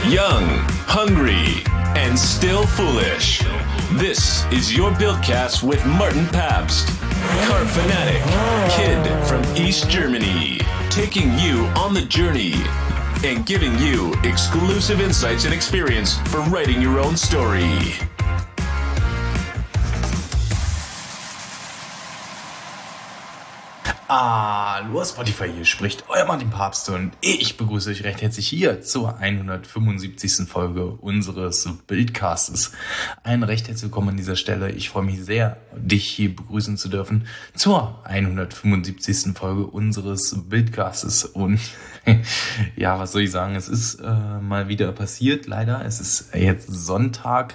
Young, hungry, and still foolish. This is your Buildcast with Martin Pabst, car fanatic, kid from East Germany, taking you on the journey and giving you exclusive insights and experience for writing your own story. Hallo Spotify, hier spricht euer Martin Pabst und ich begrüße euch recht herzlich hier zur 175. Folge unseres Buildcastes. Ein recht herzlich willkommen an dieser Stelle. Ich freue mich sehr, dich hier begrüßen zu dürfen zur 175. Folge unseres Buildcastes. Und ja, was soll ich sagen, es ist mal wieder passiert, leider. Es ist jetzt Sonntag,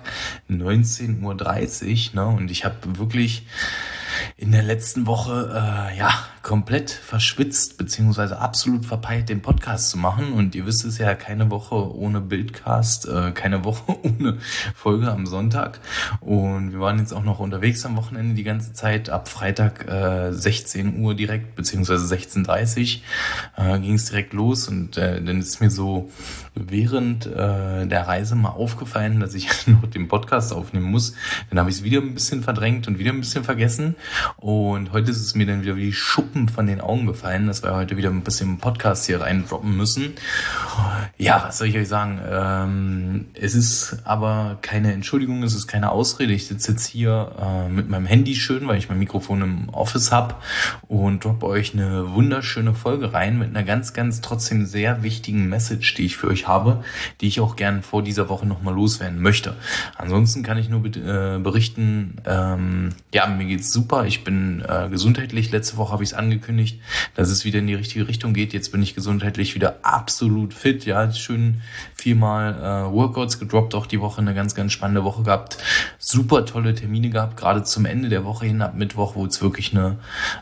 19.30 Uhr, ne? Und ich habe wirklich in der letzten Woche komplett verschwitzt beziehungsweise absolut verpeilt, den Podcast zu machen. Und ihr wisst es ja, keine Woche ohne Buildcast, keine Woche ohne Folge am Sonntag. Und wir waren jetzt auch noch unterwegs am Wochenende die ganze Zeit. Ab Freitag 16 Uhr direkt, beziehungsweise 16.30 Uhr ging es direkt los. Und dann ist mir so während der Reise mal aufgefallen, dass ich noch den Podcast aufnehmen muss. Dann habe ich es wieder ein bisschen verdrängt und wieder ein bisschen vergessen. Und heute ist es mir dann wieder wie Schuppen von den Augen gefallen, dass wir heute wieder ein bisschen Podcast hier reindroppen müssen. Ja, was soll ich euch sagen? Es ist aber keine Entschuldigung, es ist keine Ausrede. Ich sitze jetzt hier mit meinem Handy schön, weil ich mein Mikrofon im Office habe und droppe euch eine wunderschöne Folge rein mit einer ganz, ganz trotzdem sehr wichtigen Message, die ich für euch habe, die ich auch gern vor dieser Woche nochmal loswerden möchte. Ansonsten kann ich nur berichten, mir geht's super. Ich bin gesundheitlich, letzte Woche habe ich es angekündigt, dass es wieder in die richtige Richtung geht. Jetzt bin ich gesundheitlich wieder absolut fit. Ja, schön viermal Workouts gedroppt, auch die Woche eine ganz, ganz spannende Woche gehabt. Super tolle Termine gehabt, gerade zum Ende der Woche hin, ab Mittwoch wurde es wirklich eine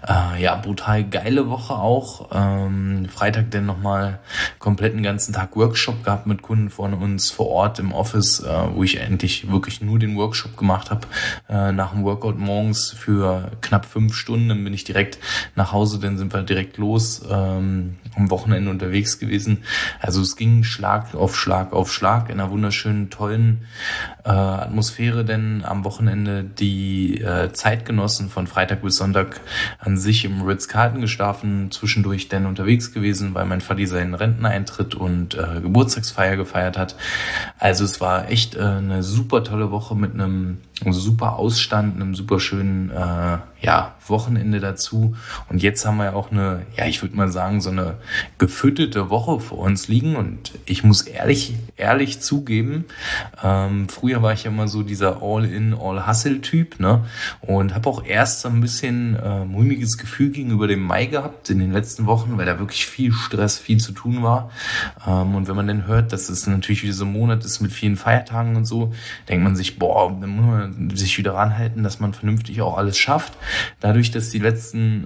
brutal geile Woche auch. Freitag dann nochmal komplett einen ganzen Tag Workshop gehabt mit Kunden von uns vor Ort im Office, wo ich endlich wirklich nur den Workshop gemacht habe, nach dem Workout morgens für knapp 5 Stunden. Dann bin ich direkt nach Hause, dann sind wir direkt los, am Wochenende unterwegs gewesen. Also es ging Schlag auf Schlag auf Schlag in einer wunderschönen, tollen Atmosphäre, denn am Wochenende die Zeitgenossen von Freitag bis Sonntag an sich im Ritz-Carlton geschlafen, zwischendurch dann unterwegs gewesen, weil mein Vati seinen Renteneintritt und Geburtstagsfeier gefeiert hat. Also es war echt eine super tolle Woche mit einem super Ausstand, einem super schönen Wochenende dazu. Und jetzt haben wir ja auch eine, ich würde mal sagen, so eine gefütterte Woche vor uns liegen. Und ich muss ehrlich zugeben, früher war ich ja immer so dieser All-in, All-Hustle-Typ, ne? Und habe auch erst so ein bisschen mulmiges Gefühl gegenüber dem Mai gehabt in den letzten Wochen, weil da wirklich viel Stress, viel zu tun war. Und wenn man dann hört, dass es natürlich wieder so ein Monat ist mit vielen Feiertagen und so, denkt man sich, dann muss man sich wieder ranhalten, dass man vernünftig auch alles schafft. Dadurch, dass die letzten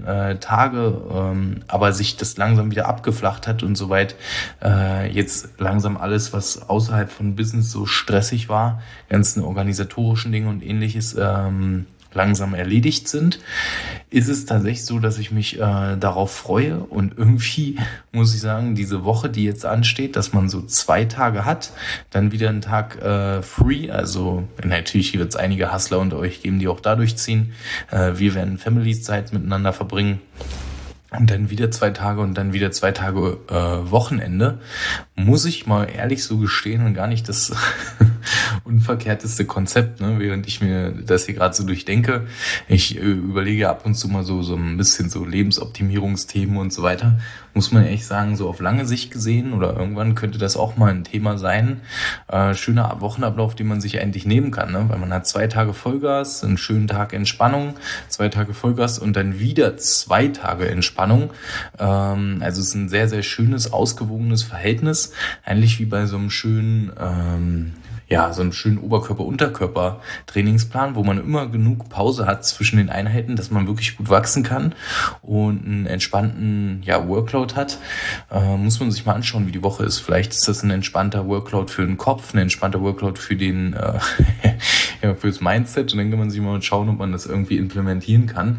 Tage aber sich das langsam wieder abgeflacht hat und soweit jetzt langsam alles, was außerhalb von Business so stressig war, ganzen organisatorischen Dinge und ähnliches langsam erledigt sind, ist es tatsächlich so, dass ich mich darauf freue. Und irgendwie muss ich sagen, diese Woche, die jetzt ansteht, dass man so 2 Tage hat, dann wieder einen Tag free, also natürlich wird es einige Hustler unter euch geben, die auch dadurch ziehen. Wir werden Family-Zeit miteinander verbringen. Und dann wieder 2 Tage und dann wieder 2 Tage Wochenende, muss ich mal ehrlich so gestehen und gar nicht das unverkehrteste Konzept, ne? Während ich mir das hier gerade so durchdenke. Ich überlege ab und zu mal so ein bisschen so Lebensoptimierungsthemen und so weiter. Muss man ehrlich sagen, so auf lange Sicht gesehen oder irgendwann könnte das auch mal ein Thema sein. Schöner Wochenablauf, den man sich eigentlich nehmen kann, ne? Weil man hat 2 Tage Vollgas, einen schönen Tag Entspannung, 2 Tage Vollgas und dann wieder 2 Tage Entspannung. Also es ist ein sehr, sehr schönes, ausgewogenes Verhältnis. Eigentlich wie bei so einem schönen so einen schönen Oberkörper-Unterkörper-Trainingsplan, wo man immer genug Pause hat zwischen den Einheiten, dass man wirklich gut wachsen kann und einen entspannten Workload hat. Muss man sich mal anschauen, wie die Woche ist. Vielleicht ist das ein entspannter Workload für den Kopf, ein entspannter Workload für den fürs Mindset, und dann kann man sich mal schauen, ob man das irgendwie implementieren kann.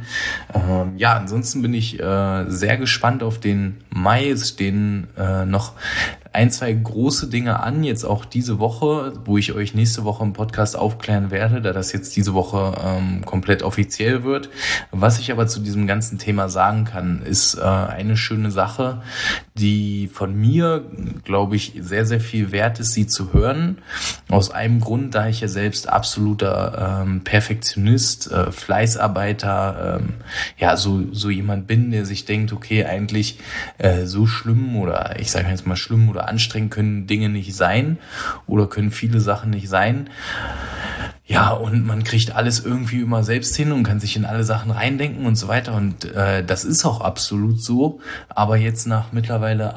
Ansonsten bin ich sehr gespannt auf den Mai. Es stehen noch ein, zwei große Dinge an, jetzt auch diese Woche, wo ich euch nächste Woche im Podcast aufklären werde, da das jetzt diese Woche komplett offiziell wird. Was ich aber zu diesem ganzen Thema sagen kann, ist eine schöne Sache, die von mir, glaube ich, sehr, sehr viel wert ist, sie zu hören. Aus einem Grund, da ich ja selbst absoluter Perfektionist, Fleißarbeiter, so jemand bin, der sich denkt, okay, eigentlich so schlimm oder ich sage jetzt mal schlimm oder anstrengend können Dinge nicht sein oder können viele Sachen nicht sein. Ja, und man kriegt alles irgendwie immer selbst hin und kann sich in alle Sachen reindenken und so weiter. Und das ist auch absolut so. Aber jetzt nach mittlerweile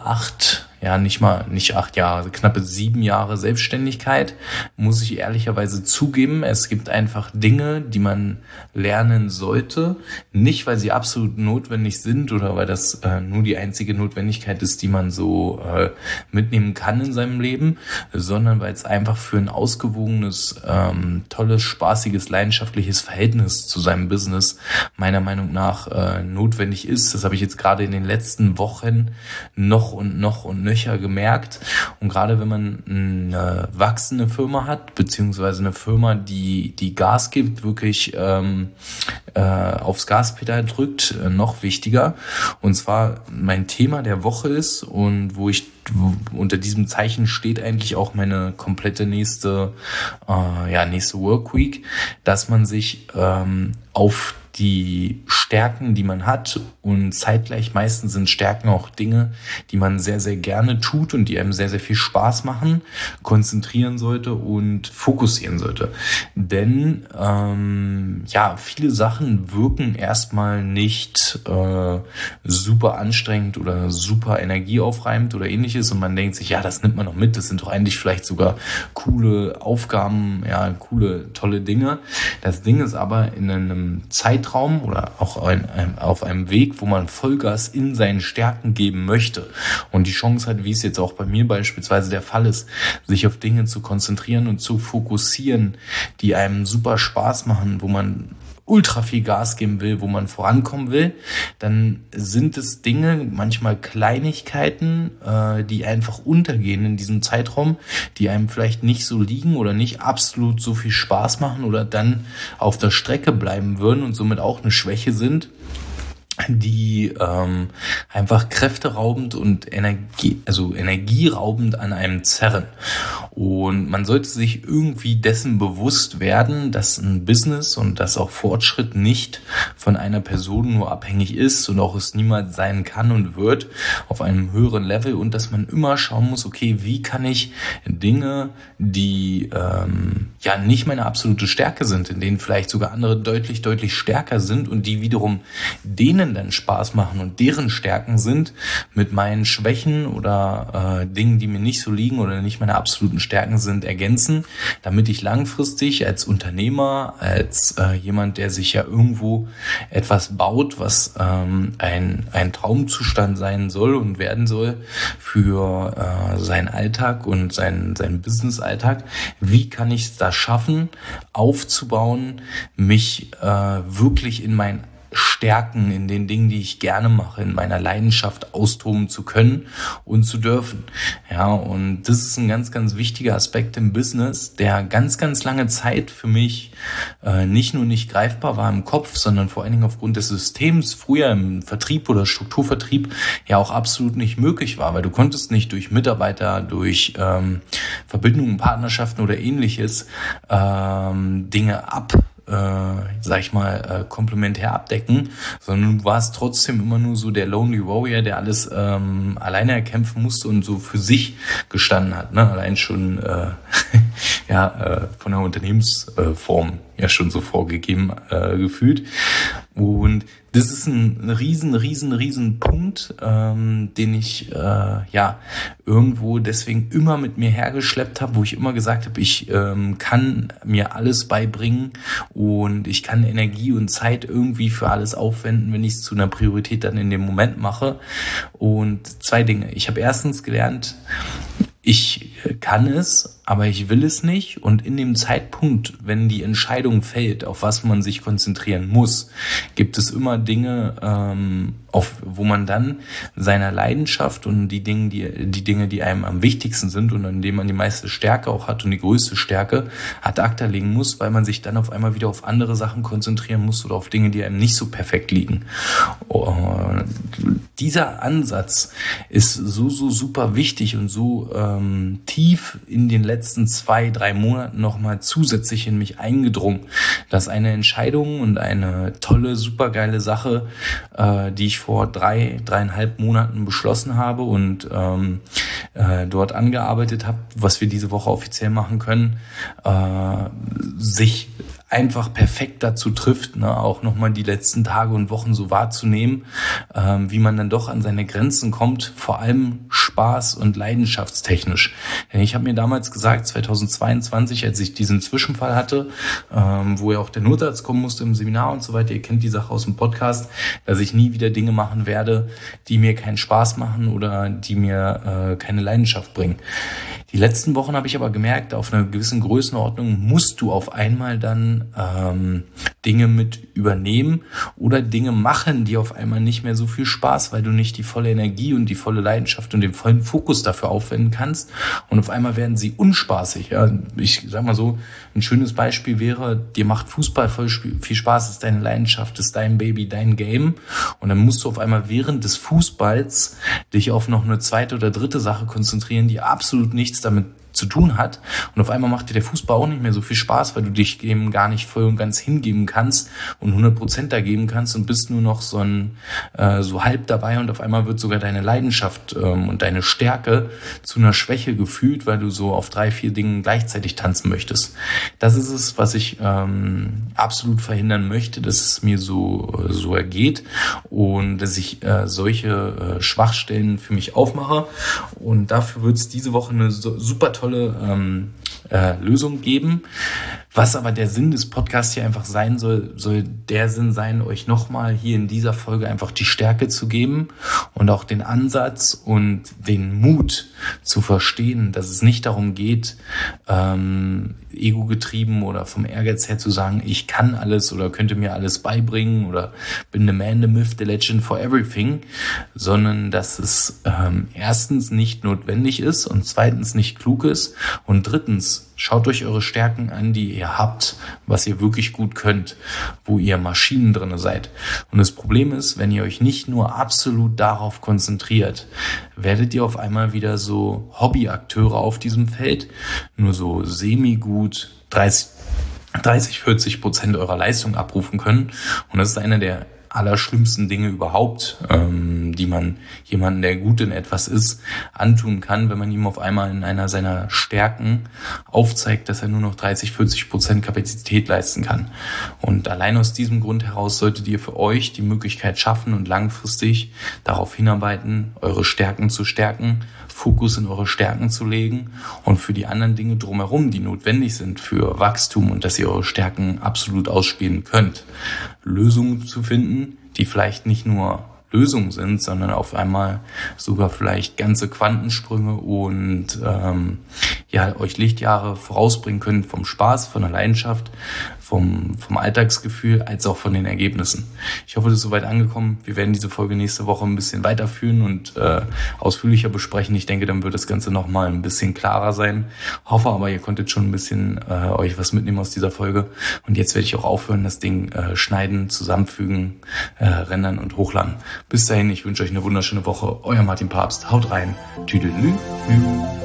nicht 8 Jahre, knappe 7 Jahre Selbstständigkeit, muss ich ehrlicherweise zugeben, es gibt einfach Dinge, die man lernen sollte. Nicht, weil sie absolut notwendig sind oder weil das nur die einzige Notwendigkeit ist, die man so mitnehmen kann in seinem Leben, sondern weil es einfach für ein ausgewogenes, tolles, spaßiges, leidenschaftliches Verhältnis zu seinem Business meiner Meinung nach notwendig ist. Das habe ich jetzt gerade in den letzten Wochen noch und nöcher gemerkt. Und gerade wenn man eine wachsende Firma hat, beziehungsweise eine Firma, die Gas gibt, wirklich aufs Gaspedal drückt, noch wichtiger. Und zwar mein Thema der Woche ist und wo unter diesem Zeichen steht eigentlich auch meine komplette nächste Workweek, dass man sich auf die Stärken, die man hat, und zeitgleich meistens sind Stärken auch Dinge, die man sehr, sehr gerne tut und die einem sehr, sehr viel Spaß machen, konzentrieren sollte und fokussieren sollte. Denn viele Sachen wirken erstmal nicht super anstrengend oder super energieaufreibend oder ähnliches und man denkt sich, ja, das nimmt man noch mit, das sind doch eigentlich vielleicht sogar coole Aufgaben, ja, coole, tolle Dinge. Das Ding ist aber in einem Zeitraum oder auch auf einem Weg, wo man Vollgas in seinen Stärken geben möchte und die Chance hat, wie es jetzt auch bei mir beispielsweise der Fall ist, sich auf Dinge zu konzentrieren und zu fokussieren, die einem super Spaß machen, wo man ultra viel Gas geben will, wo man vorankommen will, dann sind es Dinge, manchmal Kleinigkeiten, die einfach untergehen in diesem Zeitraum, die einem vielleicht nicht so liegen oder nicht absolut so viel Spaß machen oder dann auf der Strecke bleiben würden und somit auch eine Schwäche sind, die einfach kräfteraubend und energieraubend an einem zerren. Und man sollte sich irgendwie dessen bewusst werden, dass ein Business und dass auch Fortschritt nicht von einer Person nur abhängig ist und auch es niemals sein kann und wird auf einem höheren Level und dass man immer schauen muss, okay, wie kann ich Dinge, die nicht meine absolute Stärke sind, in denen vielleicht sogar andere deutlich, deutlich stärker sind und die wiederum denen dann Spaß machen und deren Stärken sind, mit meinen Schwächen oder Dingen, die mir nicht so liegen oder nicht meine absoluten Stärken sind, ergänzen, damit ich langfristig als Unternehmer, als jemand, der sich ja irgendwo etwas baut, was ein Traumzustand sein soll und werden soll für seinen Alltag und seinen Business-Alltag, wie kann ich es da schaffen, aufzubauen, mich wirklich in meinen Stärken, in den Dingen, die ich gerne mache, in meiner Leidenschaft austoben zu können und zu dürfen. Ja, und das ist ein ganz, ganz wichtiger Aspekt im Business, der ganz, ganz lange Zeit für mich nicht nur nicht greifbar war im Kopf, sondern vor allen Dingen aufgrund des Systems früher im Vertrieb oder Strukturvertrieb ja auch absolut nicht möglich war, weil du konntest nicht durch Mitarbeiter, durch Verbindungen, Partnerschaften oder ähnliches Dinge komplementär abdecken, sondern du warst trotzdem immer nur so der Lonely Warrior, der alles alleine erkämpfen musste und so für sich gestanden hat, ne? Allein schon von der Unternehmensform ja schon so vorgegeben gefühlt. Und das ist ein riesen Punkt, den ich irgendwo deswegen immer mit mir hergeschleppt habe, wo ich immer gesagt habe, ich kann mir alles beibringen und ich kann Energie und Zeit irgendwie für alles aufwenden, wenn ich es zu einer Priorität dann in dem Moment mache. Und 2 Dinge. Ich habe erstens gelernt, ich kann es, aber ich will es nicht. Und in dem Zeitpunkt, wenn die Entscheidung fällt, auf was man sich konzentrieren muss, gibt es immer Dinge, wo man dann seiner Leidenschaft und die Dinge, die einem am wichtigsten sind und an denen man die meiste Stärke auch hat und die größte Stärke ad acta legen muss, weil man sich dann auf einmal wieder auf andere Sachen konzentrieren muss oder auf Dinge, die einem nicht so perfekt liegen. Dieser Ansatz ist so super wichtig und so tief in den letzten 2-3 Monaten nochmal zusätzlich in mich eingedrungen, dass eine Entscheidung und eine tolle, supergeile Sache, die ich vor 3,5 Monaten beschlossen habe und dort angearbeitet habe, was wir diese Woche offiziell machen können, sich einfach perfekt dazu trifft, ne, auch nochmal die letzten Tage und Wochen so wahrzunehmen, wie man dann doch an seine Grenzen kommt, vor allem Spaß und leidenschaftstechnisch. Denn ich habe mir damals gesagt, 2022, als ich diesen Zwischenfall hatte, wo ja auch der Notarzt kommen musste im Seminar und so weiter, ihr kennt die Sache aus dem Podcast, dass ich nie wieder Dinge machen werde, die mir keinen Spaß machen oder die mir keine Leidenschaft bringen. Die letzten Wochen habe ich aber gemerkt, auf einer gewissen Größenordnung musst du auf einmal dann Dinge mit übernehmen oder Dinge machen, die auf einmal nicht mehr so viel Spaß, weil du nicht die volle Energie und die volle Leidenschaft und den vollen Fokus dafür aufwenden kannst und auf einmal werden sie unspaßig. Ja, ich sag mal so, ein schönes Beispiel wäre, dir macht Fußball voll viel Spaß, ist deine Leidenschaft, ist dein Baby, dein Game und dann musst du auf einmal während des Fußballs dich auf noch eine zweite oder dritte Sache konzentrieren, die absolut nichts damit zu tun hat und auf einmal macht dir der Fußball auch nicht mehr so viel Spaß, weil du dich eben gar nicht voll und ganz hingeben kannst und 100% da geben kannst und bist nur noch so halb dabei und auf einmal wird sogar deine Leidenschaft und deine Stärke zu einer Schwäche gefühlt, weil du so auf 3-4 Dingen gleichzeitig tanzen möchtest. Das ist es, was ich absolut verhindern möchte, dass es mir so ergeht und dass ich solche Schwachstellen für mich aufmache und dafür wird es diese Woche eine super tolle Lösung geben. Was aber der Sinn des Podcasts hier einfach sein soll der Sinn sein, euch nochmal hier in dieser Folge einfach die Stärke zu geben und auch den Ansatz und den Mut zu verstehen, dass es nicht darum geht, ego-getrieben oder vom Ehrgeiz her zu sagen, ich kann alles oder könnte mir alles beibringen oder bin the man, the myth, the legend for everything, sondern dass es erstens nicht notwendig ist und zweitens nicht klug ist und drittens schaut euch eure Stärken an, die ihr habt, was ihr wirklich gut könnt, wo ihr Maschinen drin seid. Und das Problem ist, wenn ihr euch nicht nur absolut darauf konzentriert, werdet ihr auf einmal wieder so Hobbyakteure auf diesem Feld, nur so semi-gut 30-40% eurer Leistung abrufen können. Und das ist einer der allerschlimmsten Dinge überhaupt, die man jemanden, der gut in etwas ist, antun kann, wenn man ihm auf einmal in einer seiner Stärken aufzeigt, dass er nur noch 30-40% Kapazität leisten kann. Und allein aus diesem Grund heraus solltet ihr für euch die Möglichkeit schaffen und langfristig darauf hinarbeiten, eure Stärken zu stärken, Fokus in eure Stärken zu legen und für die anderen Dinge drumherum, die notwendig sind für Wachstum und dass ihr eure Stärken absolut ausspielen könnt, Lösungen zu finden, die vielleicht nicht nur Lösungen sind, sondern auf einmal sogar vielleicht ganze Quantensprünge und euch Lichtjahre vorausbringen können vom Spaß, von der Leidenschaft, vom Alltagsgefühl, als auch von den Ergebnissen. Ich hoffe, das ist soweit angekommen. Wir werden diese Folge nächste Woche ein bisschen weiterführen und ausführlicher besprechen. Ich denke, dann wird das Ganze nochmal ein bisschen klarer sein. Hoffe aber, ihr konntet schon ein bisschen euch was mitnehmen aus dieser Folge. Und jetzt werde ich auch aufhören, das Ding schneiden, zusammenfügen, rendern und hochladen. Bis dahin, ich wünsche euch eine wunderschöne Woche. Euer Martin Papst. Haut rein. Tüdelü.